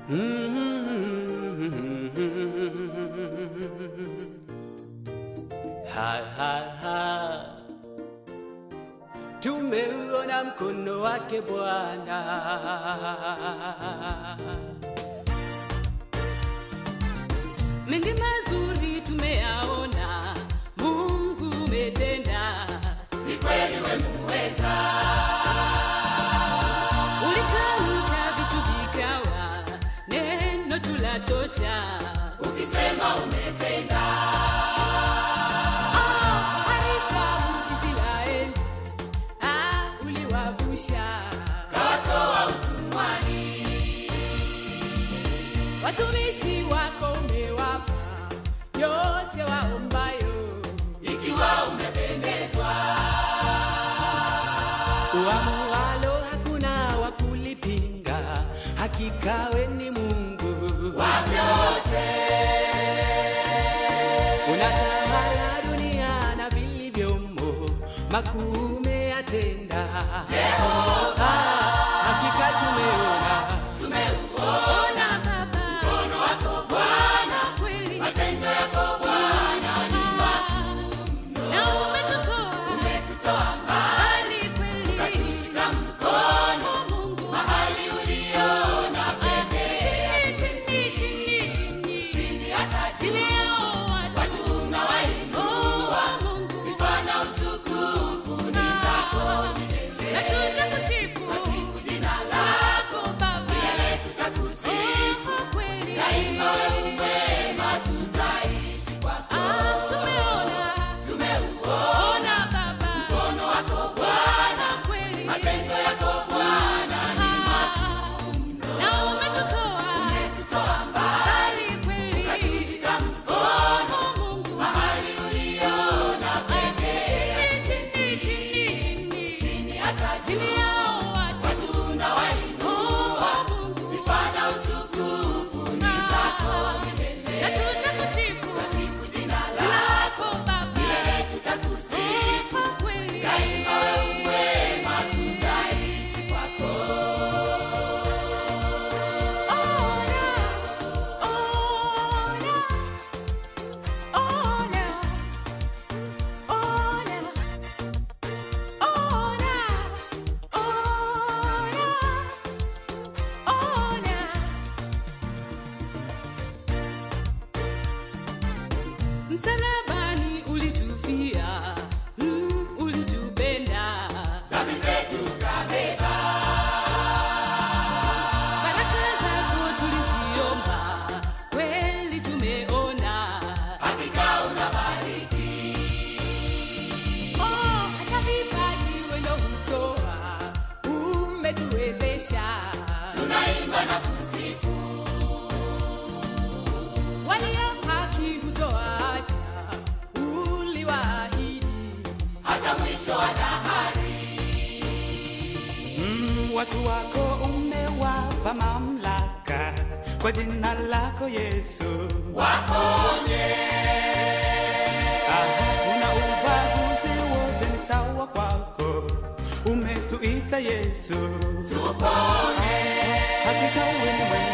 Ha ha ha, tumeuona mkono wake Bwana. Mengi mazuri tumeyaona, Mungu umetenda, ni kweli wewe muweza. Ulitamka vitu vikawa, neno tulatosha, ukisema umetenda. Harisha Israeli, uliwavusha, kawatoa utumwani. watumishi wako umewapa yote waombayo, ikiwa umependezwa. Uamualo hakuna wa kulipinga, hakika wewe ni Mungu wa vyote. Unatawala dunia na vilivyomo, makuu umeyatenda Jehova. Hakika tumeuona Baba, mkono wako Bwana, kweli matendo yako Bwana ni makuu. na umetutoa mbali kweli, Ukatushika mkono Mungu mahali uliona pekee. chini Hata chini yao watu unawainua, Mungu sifa na utukufu ni zako milele. na tutakusifu Sifu jina lako Baba, milele, tutakusifu kweli daima. Wewe mwema, tutaishi kwako. Tumeuona Baba, mkono wako Bwana, kweli matendo yako Bwana ni na umetutoa mbali. kweli, Ukatushika mkono Mungu mahali uliona pekee. chini Hata chini yao watu unawainua, sifa na utukufu ni zako milele. na tutakusifu Sifu jina lako Baba, milele, tutakusifu kweli daima. Wewe mwema, tutaishi kwako. Msalabani ulitufia, ulitupenda, Dhambi zetu kabeba, baraka zako tuliziomba, kweli tumeona, hakika unabariki. hata vipaji wendo hutoa, umetuwezesha, Tunaimba na kusifu, walio haki hutoacha, uliwaahidi, hata mwisho wa dahari. Watu wako umewapa mamlaka kwa jina lako Yesu. Waponye, Una ubaguzi wote ni sawa kwako, umetuita Yesu. tupone. Hakika wewe ni mwema.